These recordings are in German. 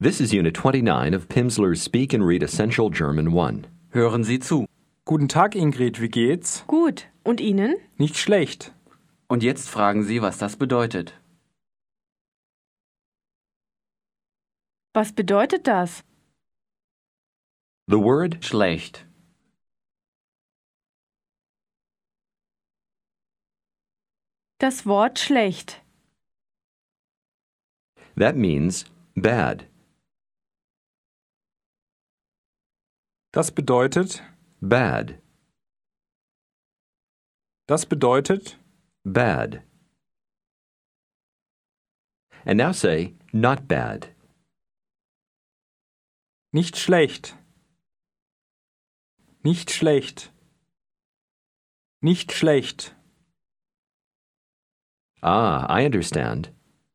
This is Unit 29 of Pimsleur's Speak and Read Essential German 1. Hören Sie zu. Guten Tag, Ingrid, wie geht's? Gut. Und Ihnen? Nicht schlecht. Und jetzt fragen Sie, was das bedeutet. Was bedeutet das? The word Schlecht. Das Wort schlecht. that means bad. Das bedeutet, Bad. das bedeutet, Bad. And now say not bad. nicht schlecht. Nicht schlecht. Nicht schlecht. Ah, I understand.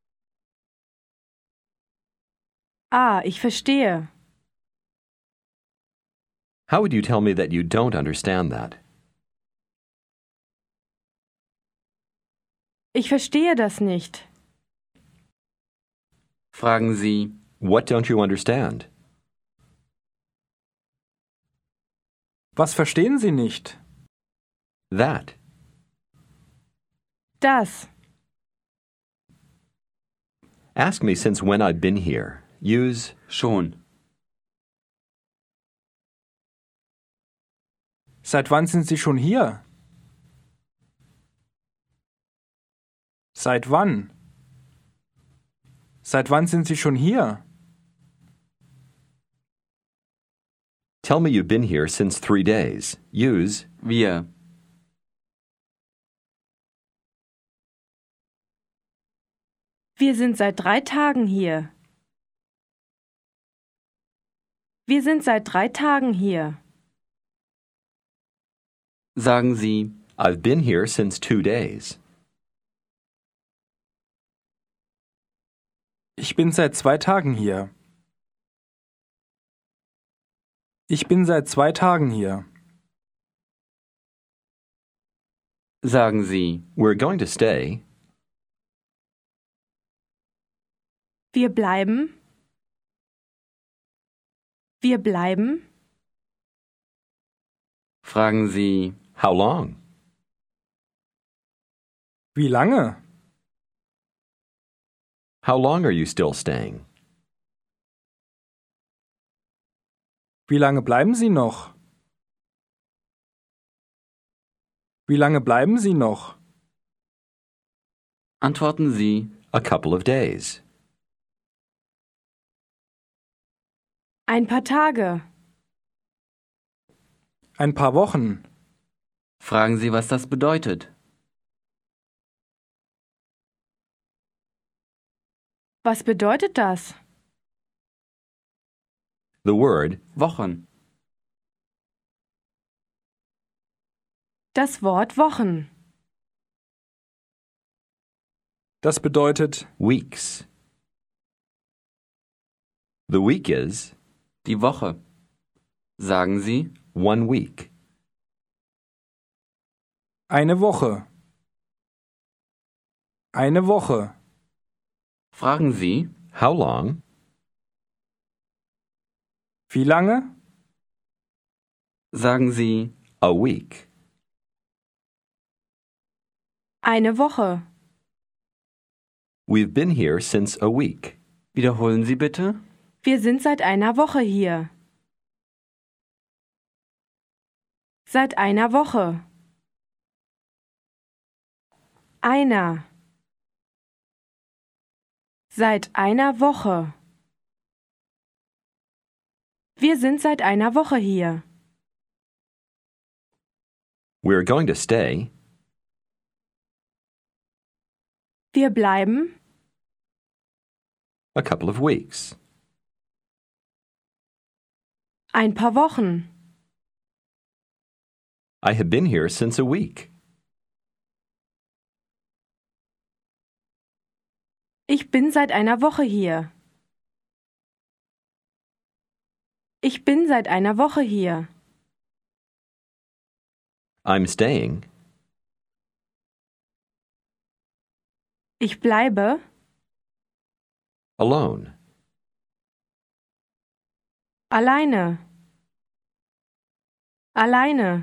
Ah, ich verstehe. How would you tell me that you don't understand that? Ich verstehe das nicht. Fragen Sie, What don't you understand? Was verstehen Sie nicht? That. Das. Ask me since when I've been here. Use schon. Seit wann sind Sie schon hier? Seit wann? Seit wann sind Sie schon hier? Tell me you've been here since 3 days. Use Wir. Wir sind seit 3 Tagen hier. Wir sind seit 3 Tagen hier. Sagen Sie, I've been here since 2 days. Ich bin seit 2 Tagen hier. Ich bin seit 2 Tagen hier. sagen Sie, We're going to stay. Wir bleiben. Wir bleiben. fragen Sie, How long? Wie lange? How long are you still staying? Wie lange bleiben Sie noch? Wie lange bleiben Sie noch? antworten Sie, A couple of days. Ein paar Tage. Ein paar Wochen. fragen Sie, was das bedeutet. Was bedeutet das? The word Wochen. Das Wort Wochen. Das bedeutet, weeks. The week is Die Woche. Sagen Sie, 1 week. eine Woche. Eine Woche. fragen Sie, How long? Wie lange? sagen Sie, A week. Eine Woche. We've been here since a week. wiederholen Sie bitte, Wir sind seit einer Woche hier. Seit einer Woche. Einer. Seit einer Woche. Wir sind seit einer Woche hier. We're going to stay. Wir bleiben. A couple of weeks. Ein paar Wochen. I have been here since a week. Ich bin seit einer Woche hier. Ich bin seit einer Woche hier. I'm staying. Ich bleibe. Alone. Alleine. Alleine.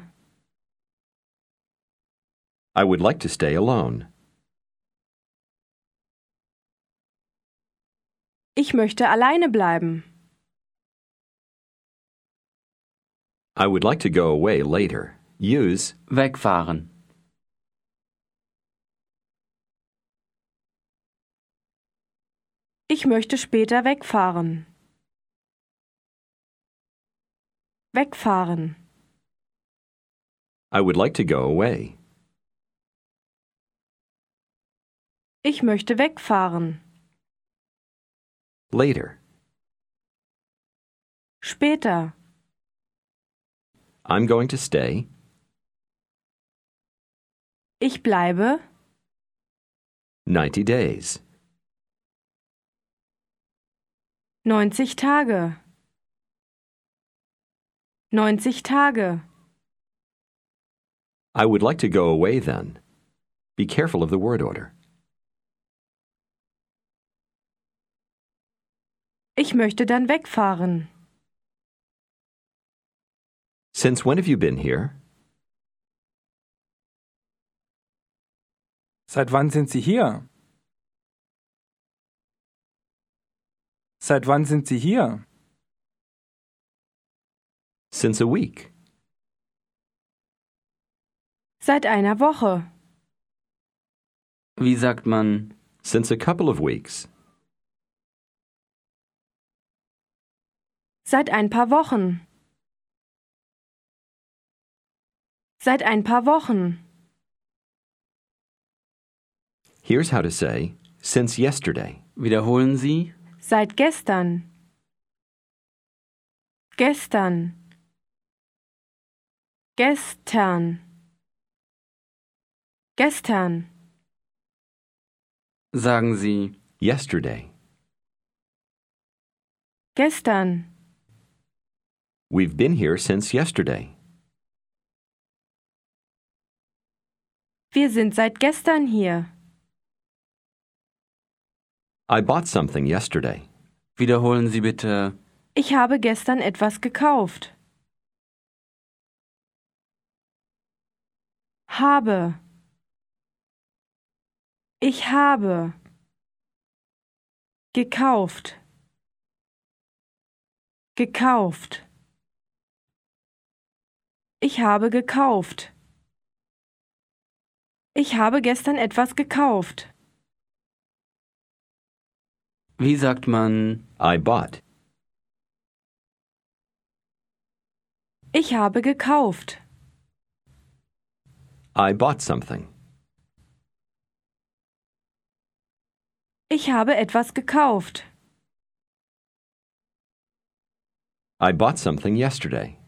I would like to stay alone. Ich möchte alleine bleiben. I would like to go away later. Use Wegfahren. Ich möchte später wegfahren. Wegfahren. I would like to go away. Ich möchte wegfahren. Later. Später. I'm going to stay. Ich bleibe 90 days. 90 Tage. 90 Tage. I would like to go away then. Be careful of the word order. Ich möchte dann wegfahren. Since when have you been here? Seit wann sind Sie hier? Seit wann sind Sie hier? Since a week. Seit einer Woche. Wie sagt man Since a couple of weeks. Seit ein paar Wochen. Seit ein paar Wochen. Here's how to say since yesterday. wiederholen Sie? Seit gestern. Gestern. Gestern. Gestern. Sagen Sie Yesterday. Gestern. We've been here since yesterday. Wir sind seit gestern hier. I bought something yesterday. Wiederholen Sie bitte. Ich habe gestern etwas gekauft. Habe. Ich habe. Gekauft. Gekauft. Ich habe gekauft. Ich habe gestern etwas gekauft. Wie sagt man I bought. Ich habe gekauft. I bought something. Ich habe etwas gekauft. I bought something yesterday.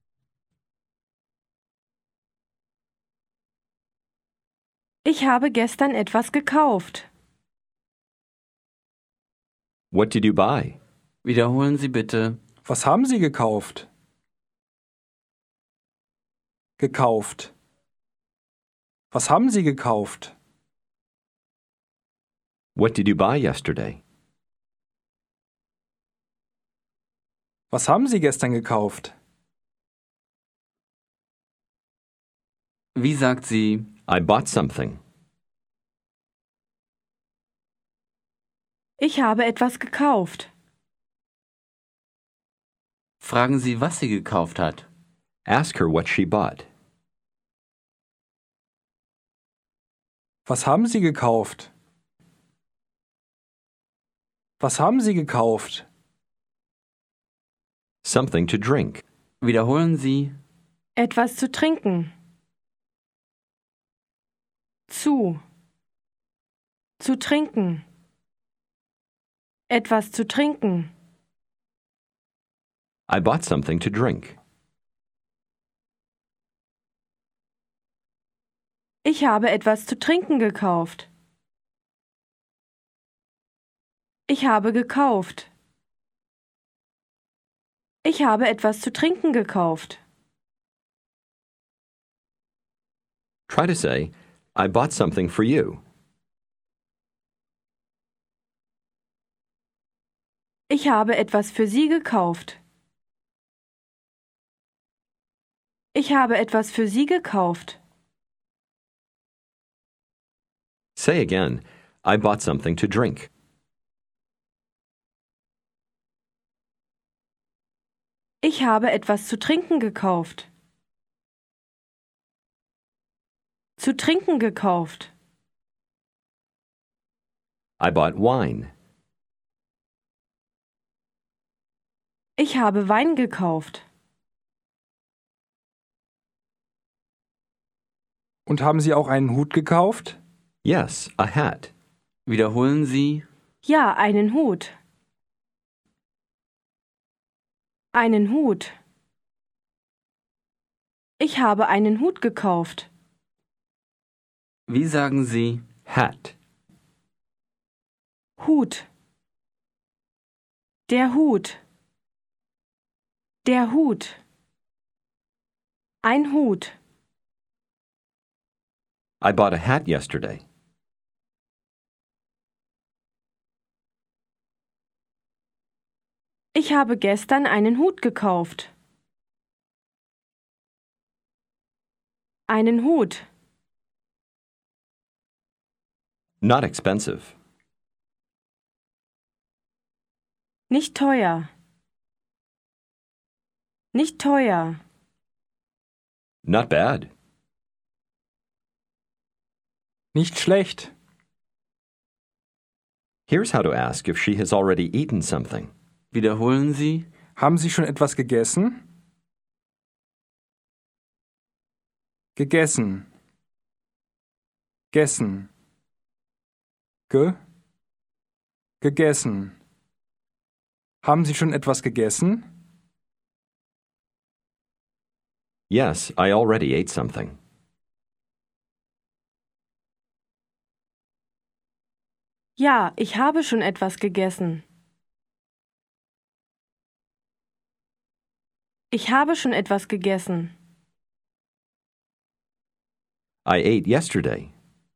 Ich habe gestern etwas gekauft. What did you buy? Wiederholen Sie bitte. Was haben Sie gekauft? Gekauft. Was haben Sie gekauft? What did you buy yesterday? Was haben Sie gestern gekauft? Wie sagt sie I bought something. Ich habe etwas gekauft. Fragen Sie, was sie gekauft hat. Ask her what she bought. Was haben Sie gekauft? Was haben Sie gekauft? Something to drink. Wiederholen Sie. Etwas zu trinken. Zu. Zu trinken. Etwas zu trinken. I bought something to drink. Ich habe etwas zu trinken gekauft. Ich habe gekauft. Ich habe etwas zu trinken gekauft. Try to say, I bought something for you. Ich habe etwas für Sie gekauft. Ich habe etwas für Sie gekauft. Say again, I bought something to drink. Ich habe etwas zu trinken gekauft. Zu trinken gekauft. I bought wine. Ich habe Wein gekauft. Und haben Sie auch einen Hut gekauft? Yes, a hat. Wiederholen Sie. Ja, einen Hut. Einen Hut. Ich habe einen Hut gekauft. Wie sagen Sie? Hat. Hut. Der Hut. Der Hut. Ein Hut. I bought a hat yesterday. Ich habe gestern einen Hut gekauft. Einen Hut. Not expensive. Nicht teuer. Nicht teuer. Not bad. Nicht schlecht. Here's how to ask if she has already eaten something. Wiederholen Sie. Haben Sie schon etwas gegessen? Gegessen. Gessen. Gegessen. Haben Sie schon etwas gegessen? Yes, I already ate something. Ja, ich habe schon etwas gegessen. Ich habe schon etwas gegessen. I ate yesterday.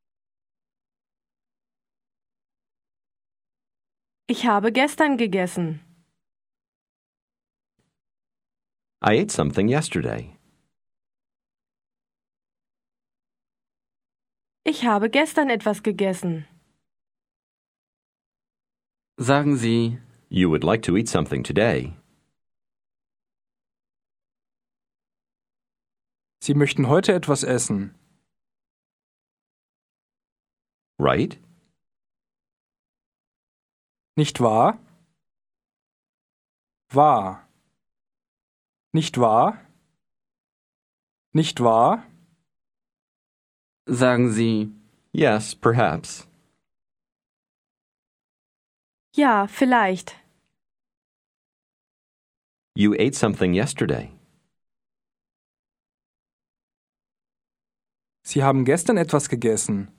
Ich habe gestern gegessen. I ate something yesterday. Ich habe gestern etwas gegessen. Sagen Sie. You would like to eat something today. Sie möchten heute etwas essen. Right? Nicht wahr? Wahr. Nicht wahr? Nicht wahr? Sagen Sie. Yes, perhaps. Ja, vielleicht. You ate something yesterday. Sie haben gestern etwas gegessen.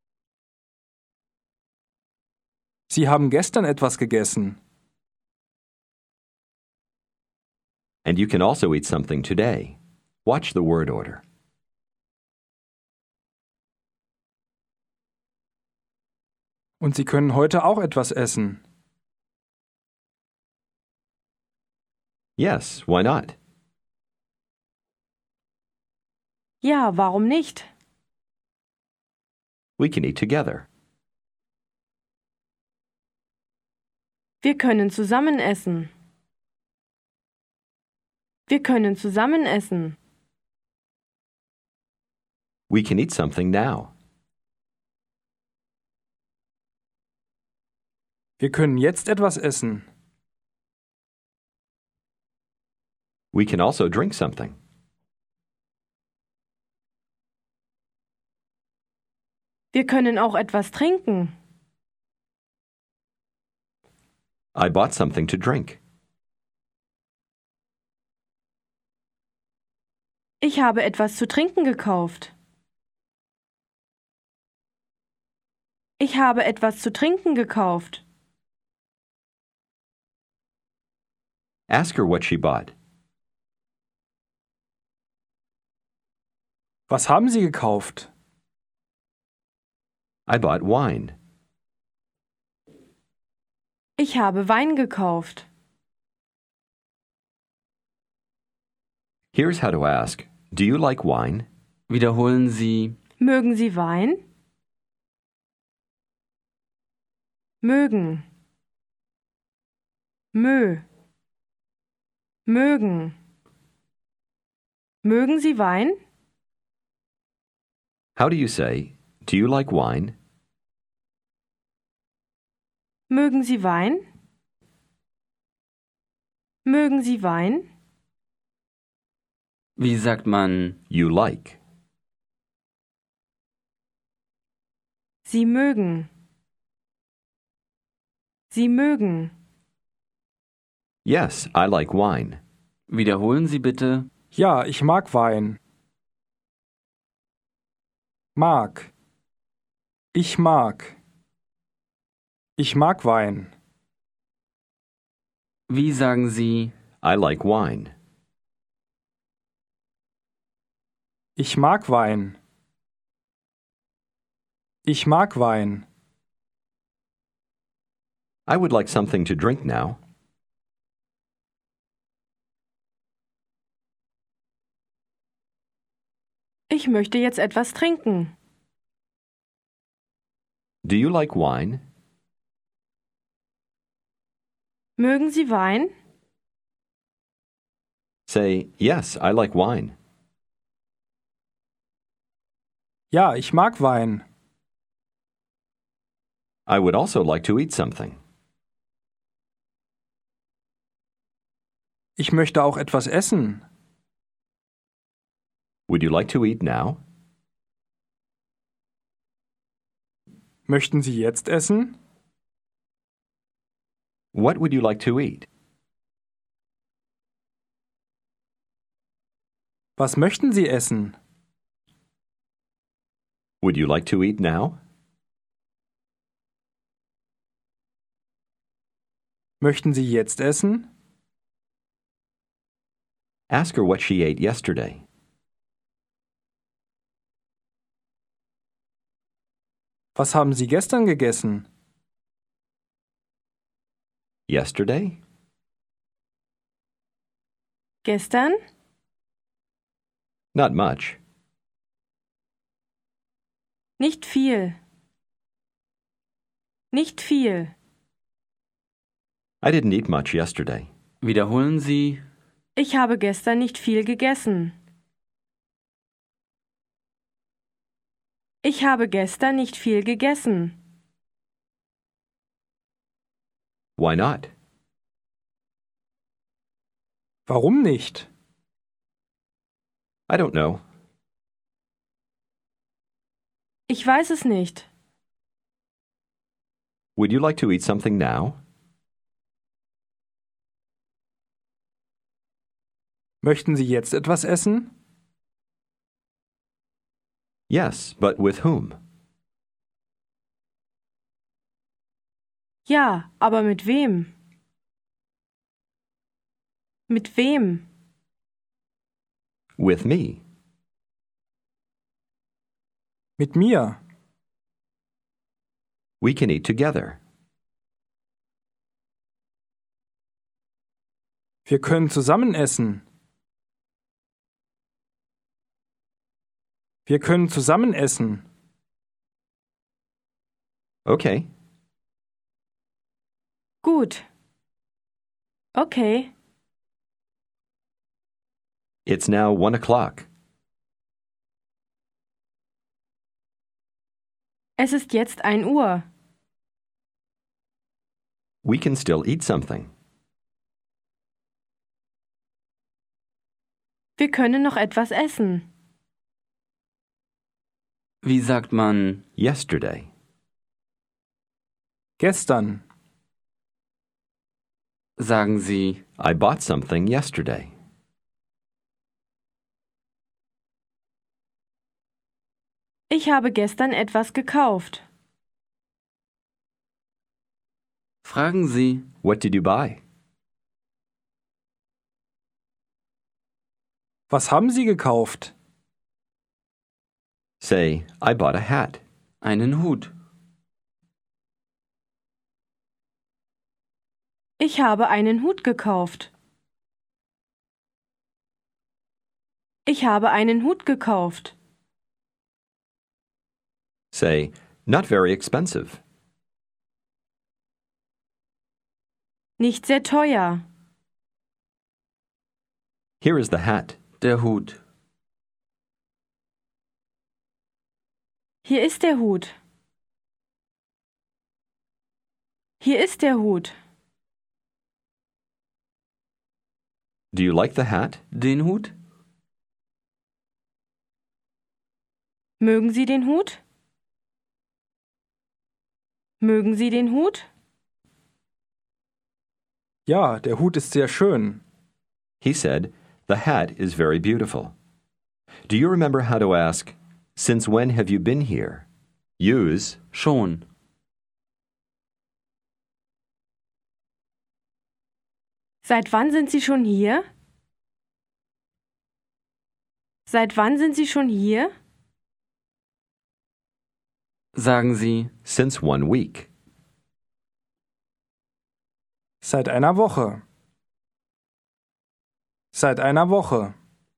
Sie haben gestern etwas gegessen. And you can also eat something today. Watch the word order. Und Sie können heute auch etwas essen. Yes, why not? Ja, warum nicht? We can eat together. Wir können zusammen essen. Wir können zusammen essen. We can eat something now. Wir können jetzt etwas essen. We can also drink something. Wir können auch etwas trinken. I bought something to drink. Ich habe etwas zu trinken gekauft. Ich habe etwas zu trinken gekauft. Ask her what she bought. Was haben Sie gekauft? I bought wine. Ich habe Wein gekauft. Here's how to ask, Do you like wine? Wiederholen Sie. Mögen Sie Wein? Mögen. Mögen. Mögen Sie Wein? How do you say, do you like wine? Mögen Sie Wein? Mögen Sie Wein? Wie sagt man You like. Sie mögen. Sie mögen. Yes, I like wine. Wiederholen Sie bitte. Ja, ich mag Wein. Mag. Ich mag. Ich mag Wein. Wie sagen Sie I like wine. Ich mag Wein. Ich mag Wein. I would like something to drink now. Ich möchte jetzt etwas trinken. Do you like wine? Mögen Sie Wein? Say, yes, I like wine. Ja, ich mag Wein. I would also like to eat something. Ich möchte auch etwas essen. Would you like to eat now? Möchten Sie jetzt essen? What would you like to eat? Was möchten Sie essen? Would you like to eat now? Möchten Sie jetzt essen? Ask her what she ate yesterday. Was haben Sie gestern gegessen? Yesterday? Gestern? Not much. Nicht viel. Nicht viel. I didn't eat much yesterday. Wiederholen Sie. Ich habe gestern nicht viel gegessen. Ich habe gestern nicht viel gegessen. Why not? Warum nicht? I don't know. Ich weiß es nicht. Would you like to eat something now? Möchten Sie jetzt etwas essen? Yes, but with whom? Ja, aber mit wem? Mit wem? With me. Mit mir. We can eat together. Wir können zusammen essen. Wir können zusammen essen. Okay. Gut. Okay. It's now 1 o'clock. Es ist jetzt 1 Uhr. We can still eat something. Wir können noch etwas essen. Wie sagt man Yesterday. Gestern. Sagen Sie I bought something yesterday. Ich habe gestern etwas gekauft. Fragen Sie What did you buy? Was haben Sie gekauft? Say, I bought a hat. einen Hut. Ich habe einen Hut gekauft. Ich habe einen Hut gekauft. Say, not very expensive. Nicht sehr teuer. Here is the hat. Der Hut. Hier ist der Hut. Hier ist der Hut. Do you like the hat? Den Hut? Mögen Sie den Hut? Mögen Sie den Hut? Ja, der Hut ist sehr schön. He said, the hat is very beautiful. Do you remember how to ask, since when have you been here? Use Schon. Seit wann sind Sie schon hier? Seit wann sind Sie schon hier? Sagen Sie, since 1 week. Seit einer Woche. Seit einer Woche.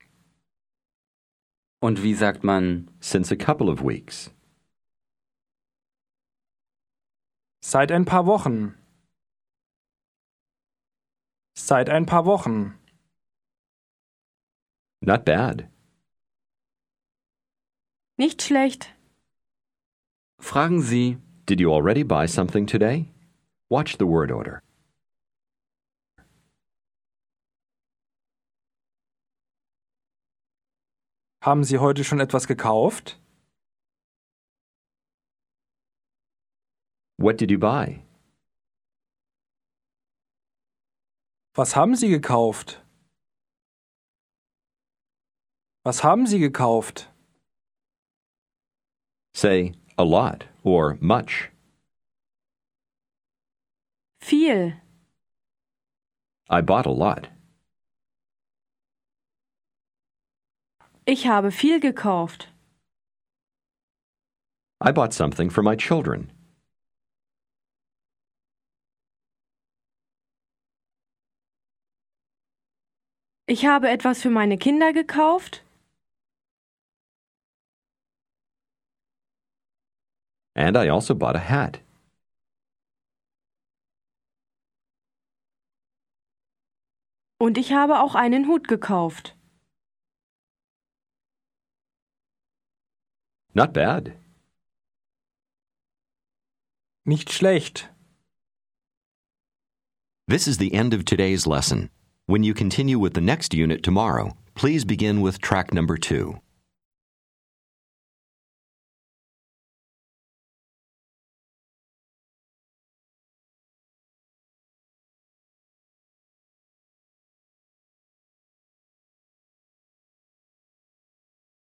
und wie sagt man Since a couple of weeks. Seit ein paar Wochen. Seit ein paar Wochen. Not bad. Nicht schlecht. Fragen Sie, Did you already buy something today? Watch the word order. Haben Sie heute schon etwas gekauft? What did you buy? Was haben Sie gekauft? Was haben Sie gekauft? Say a lot or much. Viel. I bought a lot. Ich habe viel gekauft. I bought something for my children. Ich habe etwas für meine Kinder gekauft. And I also bought a hat. Und ich habe auch einen Hut gekauft. Not bad. Nicht schlecht. This is the end of today's lesson. When you continue with the next unit tomorrow, please begin with track number 2.